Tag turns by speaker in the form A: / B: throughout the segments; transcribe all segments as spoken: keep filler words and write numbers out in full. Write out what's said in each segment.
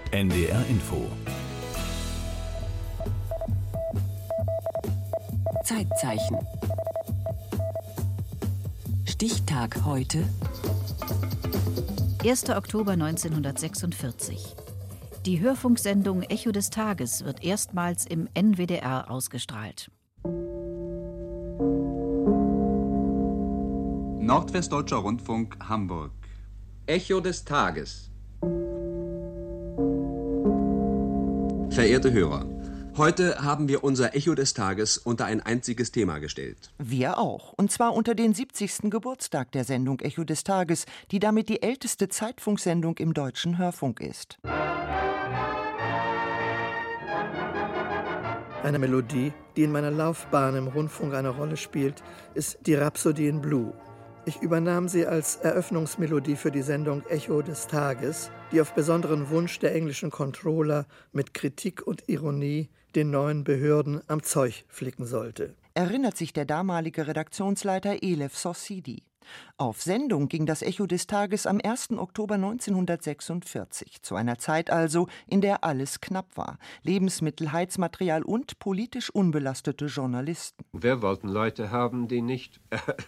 A: N D R Info.
B: Zeitzeichen. Stichtag heute.
C: erster Oktober neunzehnhundertsechsundvierzig. Die Hörfunksendung Echo des Tages wird erstmals im N W D R ausgestrahlt.
D: Nordwestdeutscher Rundfunk, Hamburg.
E: Echo des Tages.
F: Verehrte Hörer, heute haben wir unser Echo des Tages unter ein einziges Thema gestellt.
G: Wir auch. Und zwar unter den siebzigsten Geburtstag der Sendung Echo des Tages, die damit die älteste Zeitfunksendung im deutschen Hörfunk ist.
H: Eine Melodie, die in meiner Laufbahn im Rundfunk eine Rolle spielt, ist die Rhapsody in Blue. Ich übernahm sie als Eröffnungsmelodie für die Sendung Echo des Tages, die auf besonderen Wunsch der englischen Controller mit Kritik und Ironie den neuen Behörden am Zeug flicken sollte.
G: Erinnert sich der damalige Redaktionsleiter Elif Sossidi. Auf Sendung ging das Echo des Tages am ersten Oktober neunzehnhundertsechsundvierzig, zu einer Zeit also, in der alles knapp war. Lebensmittel, Heizmaterial und politisch unbelastete Journalisten.
E: Wir wollten Leute haben, die nicht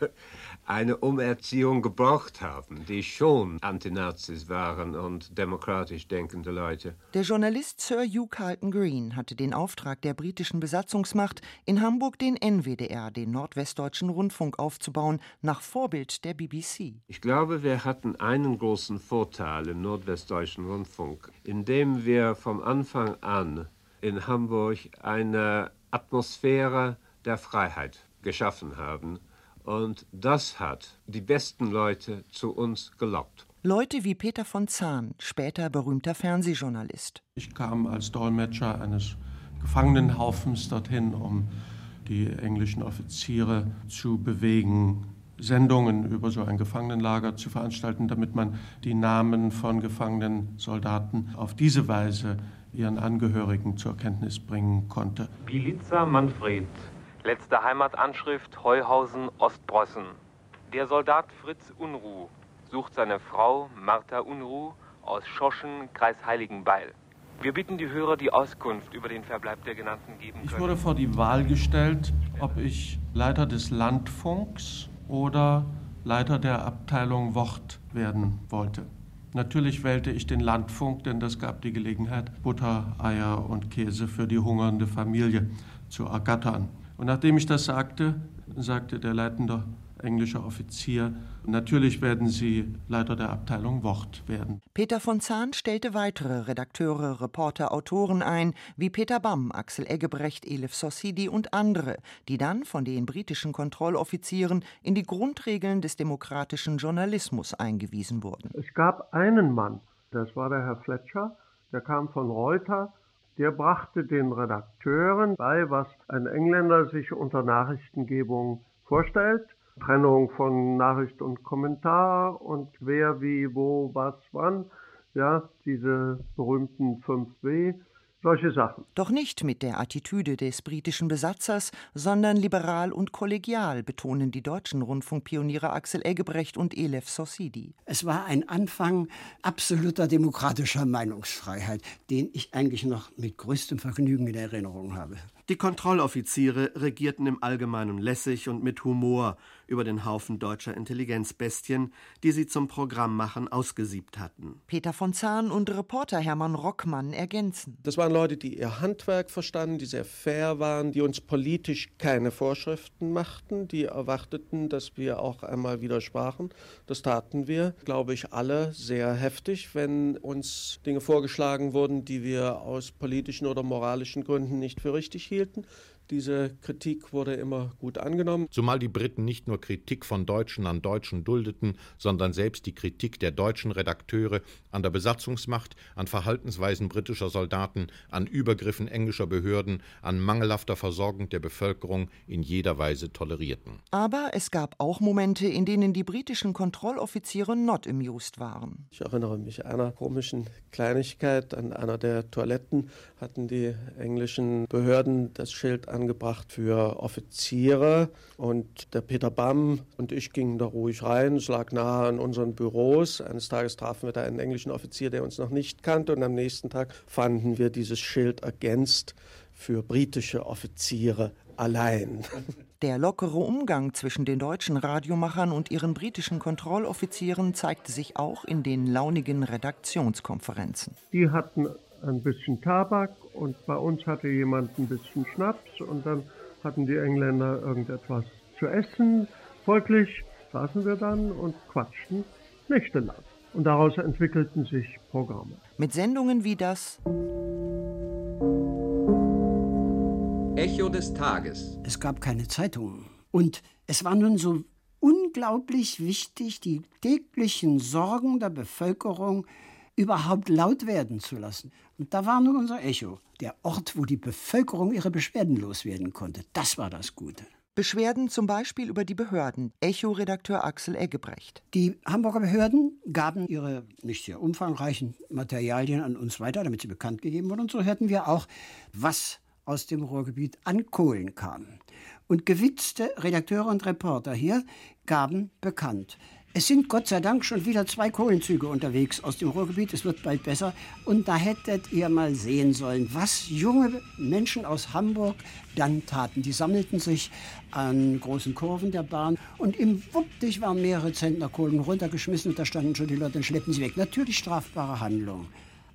E: eine Umerziehung gebraucht haben, die schon Antinazis waren und demokratisch denkende Leute.
G: Der Journalist Sir Hugh Carlton Green hatte den Auftrag der britischen Besatzungsmacht, in Hamburg den N W D R, den Nordwestdeutschen Rundfunk, aufzubauen, nach Vorbild der B B C.
E: Ich glaube, wir hatten einen großen Vorteil im Nordwestdeutschen Rundfunk, indem wir vom Anfang an in Hamburg eine Atmosphäre der Freiheit geschaffen haben. Und das hat die besten Leute zu uns gelockt.
G: Leute wie Peter von Zahn, später berühmter Fernsehjournalist.
I: Ich kam als Dolmetscher eines Gefangenenhaufens dorthin, um die englischen Offiziere zu bewegen, Sendungen über so ein Gefangenenlager zu veranstalten, damit man die Namen von gefangenen Soldaten auf diese Weise ihren Angehörigen zur Kenntnis bringen konnte.
J: Bilica Manfred, letzte Heimatanschrift Heuhausen, Ostpreußen. Der Soldat Fritz Unruh sucht seine Frau Martha Unruh aus Schoschen, Kreis Heiligenbeil. Wir bitten die Hörer, die Auskunft über den Verbleib der Genannten geben können.
I: Ich wurde vor die Wahl gestellt, ob ich Leiter des Landfunks oder Leiter der Abteilung Wort werden wollte. Natürlich wählte ich den Landfunk, denn das gab die Gelegenheit, Butter, Eier und Käse für die hungernde Familie zu ergattern. Und nachdem ich das sagte, sagte der leitende englische Offizier, natürlich werden Sie Leiter der Abteilung Wort werden.
G: Peter von Zahn stellte weitere Redakteure, Reporter, Autoren ein, wie Peter Bamm, Axel Eggebrecht, Elif Sossidi und andere, die dann von den britischen Kontrolloffizieren in die Grundregeln des demokratischen Journalismus eingewiesen wurden.
I: Es gab einen Mann, das war der Herr Fletcher, der kam von Reuters, der brachte den Redakteuren bei, was ein Engländer sich unter Nachrichtengebung vorstellt. Trennung von Nachricht und Kommentar und wer, wie, wo, was, wann. Ja, diese berühmten fünf W, solche Sachen.
G: Doch nicht mit der Attitüde des britischen Besatzers, sondern liberal und kollegial, betonen die deutschen Rundfunkpioniere Axel Eggebrecht und Elif Sossidi.
K: Es war ein Anfang absoluter demokratischer Meinungsfreiheit, den ich eigentlich noch mit größtem Vergnügen in Erinnerung habe.
L: Die Kontrolloffiziere regierten im Allgemeinen lässig und mit Humor über den Haufen deutscher Intelligenzbestien, die sie zum Programmmachen ausgesiebt hatten.
G: Peter von Zahn und Reporter Hermann Rockmann ergänzen.
I: Das waren Leute, die ihr Handwerk verstanden, die sehr fair waren, die uns politisch keine Vorschriften machten, die erwarteten, dass wir auch einmal widersprachen. Das taten wir, glaube ich, alle sehr heftig, wenn uns Dinge vorgeschlagen wurden, die wir aus politischen oder moralischen Gründen nicht für richtig hielten. Diese Kritik wurde immer gut angenommen.
M: Zumal die Briten nicht nur Kritik von Deutschen an Deutschen duldeten, sondern selbst die Kritik der deutschen Redakteure an der Besatzungsmacht, an Verhaltensweisen britischer Soldaten, an Übergriffen englischer Behörden, an mangelhafter Versorgung der Bevölkerung in jeder Weise tolerierten.
G: Aber es gab auch Momente, in denen die britischen Kontrolloffiziere not amused waren.
I: Ich erinnere mich einer komischen Kleinigkeit. An einer der Toiletten hatten die englischen Behörden das Schild angebracht für Offiziere. Und der Peter Bamm und ich gingen da ruhig rein. Es lag nahe an unseren Büros. Eines Tages trafen wir da einen englischen Offizier, der uns noch nicht kannte. Und am nächsten Tag fanden wir dieses Schild ergänzt für britische Offiziere allein.
G: Der lockere Umgang zwischen den deutschen Radiomachern und ihren britischen Kontrolloffizieren zeigte sich auch in den launigen Redaktionskonferenzen.
I: Die hatten ein bisschen Tabak und bei uns hatte jemand ein bisschen Schnaps und dann hatten die Engländer irgendetwas zu essen. Folglich saßen wir dann und quatschten nächtelang. Und daraus entwickelten sich Programme.
G: Mit Sendungen wie das
F: Echo des Tages.
K: Es gab keine Zeitungen. Und es war nun so unglaublich wichtig, die täglichen Sorgen der Bevölkerung überhaupt laut werden zu lassen. Und da war nun unser Echo, der Ort, wo die Bevölkerung ihre Beschwerden loswerden konnte. Das war das Gute.
G: Beschwerden zum Beispiel über die Behörden. Echo-Redakteur Axel Eggebrecht.
K: Die Hamburger Behörden gaben ihre nicht sehr umfangreichen Materialien an uns weiter, damit sie bekannt gegeben wurden. Und so hörten wir auch, was aus dem Ruhrgebiet an Kohlen kam. Und gewitzte Redakteure und Reporter hier gaben bekannt: Es sind Gott sei Dank schon wieder zwei Kohlenzüge unterwegs aus dem Ruhrgebiet, es wird bald besser. Und da hättet ihr mal sehen sollen, was junge Menschen aus Hamburg dann taten. Die sammelten sich an großen Kurven der Bahn und im Wuppdich waren mehrere Zentner Kohlen runtergeschmissen und da standen schon die Leute und schleppten sie weg. Natürlich strafbare Handlung.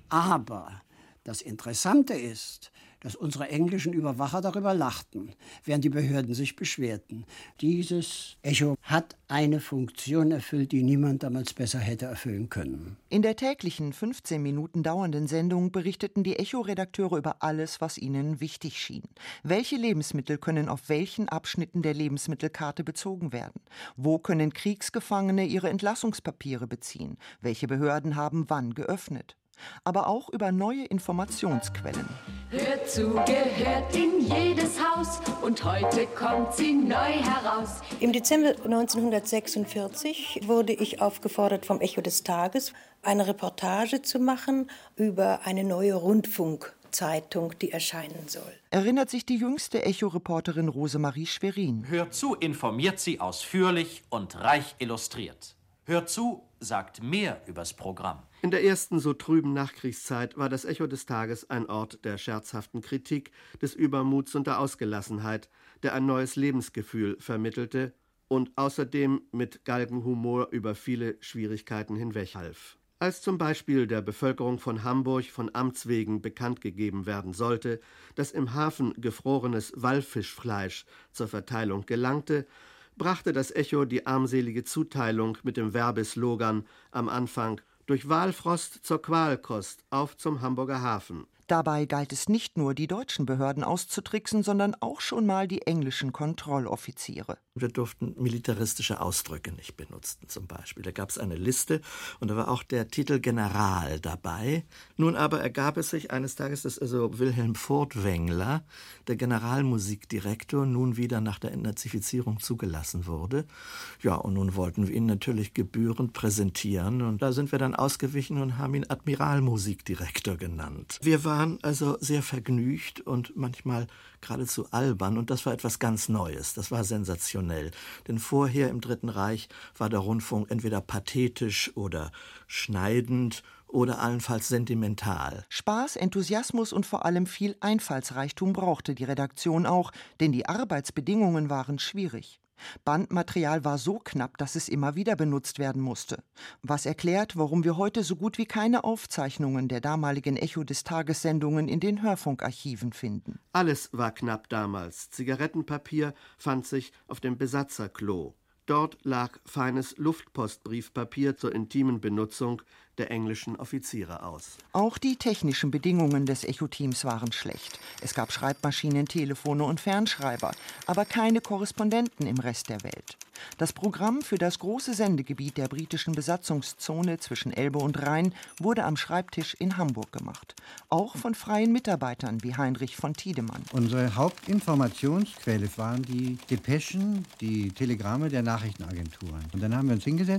K: Aber das Interessante ist, dass unsere englischen Überwacher darüber lachten, während die Behörden sich beschwerten. Dieses Echo hat eine Funktion erfüllt, die niemand damals besser hätte erfüllen können.
G: In der täglichen fünfzehn Minuten dauernden Sendung berichteten die Echo-Redakteure über alles, was ihnen wichtig schien. Welche Lebensmittel können auf welchen Abschnitten der Lebensmittelkarte bezogen werden? Wo können Kriegsgefangene ihre Entlassungspapiere beziehen? Welche Behörden haben wann geöffnet? Aber auch über neue Informationsquellen.
A: Hört zu, gehört in jedes Haus und heute kommt sie neu heraus.
N: Im Dezember neunzehnhundertsechsundvierzig wurde ich aufgefordert vom Echo des Tages, eine Reportage zu machen über eine neue Rundfunkzeitung, die erscheinen soll.
G: Erinnert sich die jüngste Echo-Reporterin Rosemarie Schwerin.
O: Hört zu, informiert sie ausführlich und reich illustriert. Hört zu, sagt mehr übers Programm.
L: In der ersten so trüben Nachkriegszeit war das Echo des Tages ein Ort der scherzhaften Kritik, des Übermuts und der Ausgelassenheit, der ein neues Lebensgefühl vermittelte und außerdem mit Galgenhumor über viele Schwierigkeiten hinweghalf. Als zum Beispiel der Bevölkerung von Hamburg von Amts wegen bekannt gegeben werden sollte, dass im Hafen gefrorenes Wallfischfleisch zur Verteilung gelangte, brachte das Echo die armselige Zuteilung mit dem Werbeslogan am Anfang: Durch Walfrost zur Qualkost, auf zum Hamburger Hafen.
G: Dabei galt es nicht nur, die deutschen Behörden auszutricksen, sondern auch schon mal die englischen Kontrolloffiziere.
L: Wir durften militaristische Ausdrücke nicht benutzen, zum Beispiel. Da gab es eine Liste und da war auch der Titel General dabei. Nun aber ergab es sich eines Tages, dass also Wilhelm Furtwängler, der Generalmusikdirektor, nun wieder nach der Entnazifizierung zugelassen wurde. Ja, und nun wollten wir ihn natürlich gebührend präsentieren und da sind wir dann ausgewichen und haben ihn Admiralmusikdirektor genannt. Wir waren also sehr vergnügt und manchmal geradezu albern und das war etwas ganz Neues, das war sensationell. Denn vorher im Dritten Reich war der Rundfunk entweder pathetisch oder schneidend oder allenfalls sentimental.
G: Spaß, Enthusiasmus und vor allem viel Einfallsreichtum brauchte die Redaktion auch, denn die Arbeitsbedingungen waren schwierig. Bandmaterial war so knapp, dass es immer wieder benutzt werden musste. Was erklärt, warum wir heute so gut wie keine Aufzeichnungen der damaligen Echo des Tages-Sendungen in den Hörfunkarchiven finden.
L: Alles war knapp damals. Zigarettenpapier fand sich auf dem Besatzerklo. Dort lag feines Luftpostbriefpapier zur intimen Benutzung der englischen Offiziere aus.
G: Auch die technischen Bedingungen des Echo-Teams waren schlecht. Es gab Schreibmaschinen, Telefone und Fernschreiber, aber keine Korrespondenten im Rest der Welt. Das Programm für das große Sendegebiet der britischen Besatzungszone zwischen Elbe und Rhein wurde am Schreibtisch in Hamburg gemacht. Auch von freien Mitarbeitern wie Heinrich von Tiedemann.
P: Unsere Hauptinformationsquelle waren die Depeschen, die Telegramme der Nachrichtenagenturen. Und dann haben wir uns hingesetzt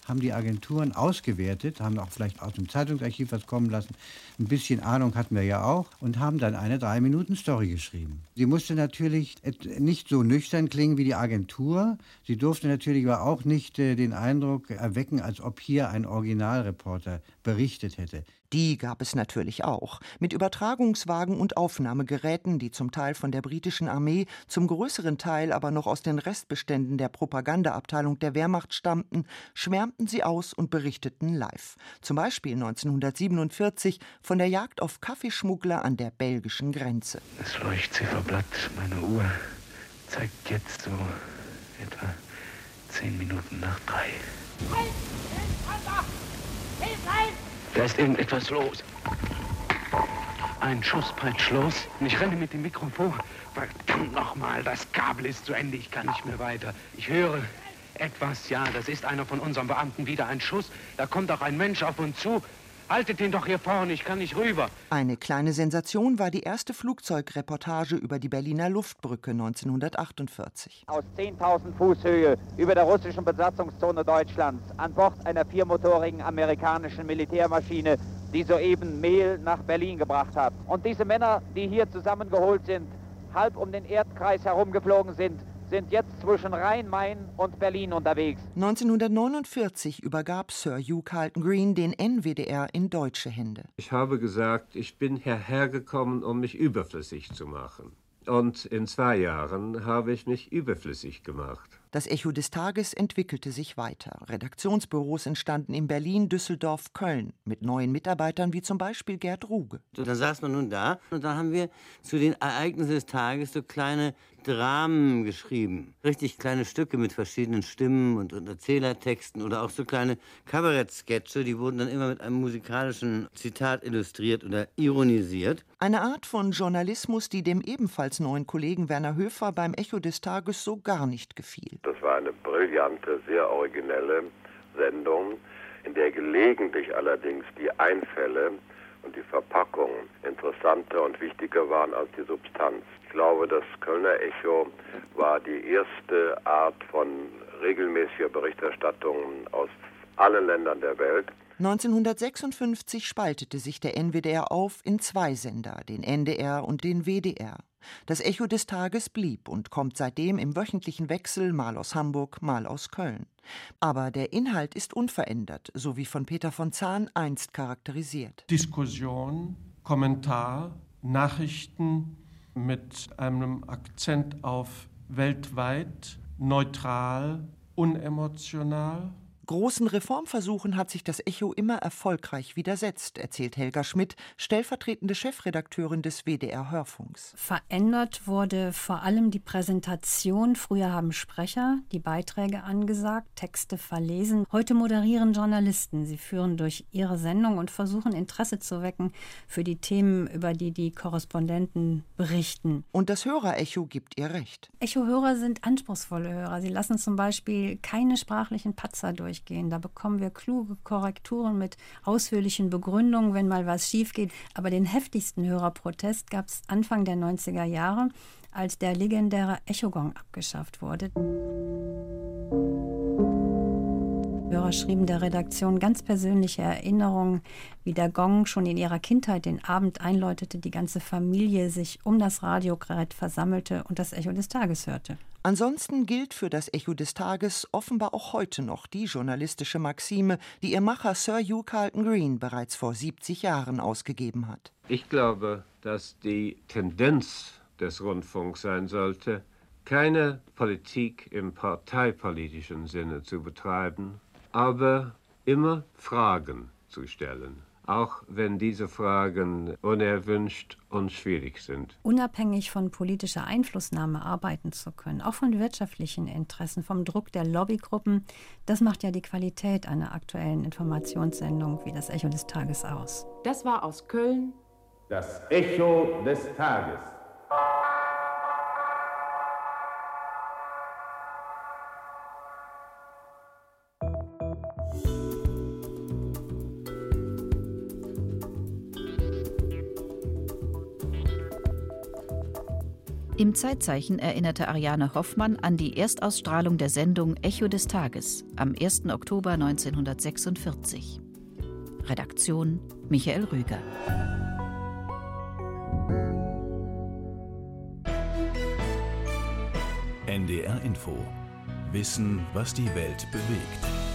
P: haben die Agenturen ausgewertet, haben auch vielleicht aus dem Zeitungsarchiv was kommen lassen. Ein bisschen Ahnung hatten wir ja auch und haben dann eine Drei-Minuten-Story geschrieben. Sie musste natürlich nicht so nüchtern klingen wie die Agentur. Sie durfte natürlich aber auch nicht äh, den Eindruck erwecken, als ob hier ein Originalreporter berichtet hätte.
G: Die gab es natürlich auch, mit Übertragungswagen und Aufnahmegeräten, die zum Teil von der britischen Armee, zum größeren Teil aber noch aus den Restbeständen der Propagandaabteilung der Wehrmacht stammten, schwärmten sie aus und berichteten live. Zum Beispiel neunzehnhundertsiebenundvierzig von der Jagd auf Kaffeeschmuggler an der belgischen Grenze.
Q: Das Leuchtzifferblatt meiner Uhr zeigt jetzt so etwa zehn Minuten nach drei. Da ist irgendetwas los. Ein Schuss peitscht los und ich renne mit dem Mikrofon. Verdammt nochmal, das Kabel ist zu Ende, ich kann nicht mehr weiter. Ich höre etwas, ja, das ist einer von unseren Beamten, wieder ein Schuss. Da kommt auch ein Mensch auf uns zu. Haltet ihn doch hier vorne, ich kann nicht rüber.
G: Eine kleine Sensation war die erste Flugzeugreportage über die Berliner Luftbrücke neunzehnhundertachtundvierzig.
R: Aus zehntausend Fuß Höhe über der russischen Besatzungszone Deutschlands an Bord einer viermotorigen amerikanischen Militärmaschine, die soeben Mehl nach Berlin gebracht hat. Und diese Männer, die hier zusammengeholt sind, halb um den Erdkreis herumgeflogen sind, sind jetzt zwischen Rhein-Main und Berlin unterwegs.
G: neunzehnhundertneunundvierzig übergab Sir Hugh Carleton Greene den N W D R in deutsche Hände.
E: Ich habe gesagt, ich bin hierher gekommen, um mich überflüssig zu machen. Und in zwei Jahren habe ich mich überflüssig gemacht.
G: Das Echo des Tages entwickelte sich weiter. Redaktionsbüros entstanden in Berlin, Düsseldorf, Köln mit neuen Mitarbeitern wie zum Beispiel Gerd Ruge.
S: So, dann saß man nun da und da haben wir zu den Ereignissen des Tages so kleine Dramen geschrieben. Richtig kleine Stücke mit verschiedenen Stimmen und, und Erzählertexten oder auch so kleine Kabarettsketche, die wurden dann immer mit einem musikalischen Zitat illustriert oder ironisiert.
G: Eine Art von Journalismus, die dem ebenfalls neuen Kollegen Werner Höfer beim Echo des Tages so gar nicht gefiel.
T: Das war eine brillante, sehr originelle Sendung, in der gelegentlich allerdings die Einfälle und die Verpackung interessanter und wichtiger waren als die Substanz. Ich glaube, das Kölner Echo war die erste Art von regelmäßiger Berichterstattung aus allen Ländern der Welt.
G: neunzehnhundertsechsundfünfzig spaltete sich der N W D R auf in zwei Sender, den N D R und den W D R. Das Echo des Tages blieb und kommt seitdem im wöchentlichen Wechsel mal aus Hamburg, mal aus Köln. Aber der Inhalt ist unverändert, so wie von Peter von Zahn einst charakterisiert.
I: Diskussion, Kommentar, Nachrichten mit einem Akzent auf weltweit, neutral, unemotional.
G: Großen Reformversuchen hat sich das Echo immer erfolgreich widersetzt, erzählt Helga Schmidt, stellvertretende Chefredakteurin des W D R-Hörfunks.
U: Verändert wurde vor allem die Präsentation. Früher haben Sprecher die Beiträge angesagt, Texte verlesen. Heute moderieren Journalisten. Sie führen durch ihre Sendung und versuchen, Interesse zu wecken für die Themen, über die die Korrespondenten berichten.
G: Und das Hörerecho gibt ihr recht.
U: Echo-Hörer sind anspruchsvolle Hörer. Sie lassen zum Beispiel keine sprachlichen Patzer durch. Da bekommen wir kluge Korrekturen mit ausführlichen Begründungen, wenn mal was schief geht. Aber den heftigsten Hörerprotest gab es Anfang der neunziger Jahre, als der legendäre Echogong abgeschafft wurde. Hörer schrieben der Redaktion ganz persönliche Erinnerungen, wie der Gong schon in ihrer Kindheit den Abend einläutete, die ganze Familie sich um das Radiogerät versammelte und das Echo des Tages hörte.
G: Ansonsten gilt für das Echo des Tages offenbar auch heute noch die journalistische Maxime, die ihr Macher Sir Hugh Carleton Greene bereits vor siebzig Jahren ausgegeben hat.
E: Ich glaube, dass die Tendenz des Rundfunks sein sollte, keine Politik im parteipolitischen Sinne zu betreiben, aber immer Fragen zu stellen, auch wenn diese Fragen unerwünscht und schwierig sind.
U: Unabhängig von politischer Einflussnahme arbeiten zu können, auch von wirtschaftlichen Interessen, vom Druck der Lobbygruppen, das macht ja die Qualität einer aktuellen Informationssendung wie das Echo des Tages aus.
V: Das war aus Köln
W: das Echo des Tages.
B: Im Zeitzeichen erinnerte Ariane Hoffmann an die Erstausstrahlung der Sendung Echo des Tages am ersten Oktober neunzehnhundertsechsundvierzig. Redaktion Michael Rüger.
C: N D R Info. Wissen, was die Welt bewegt.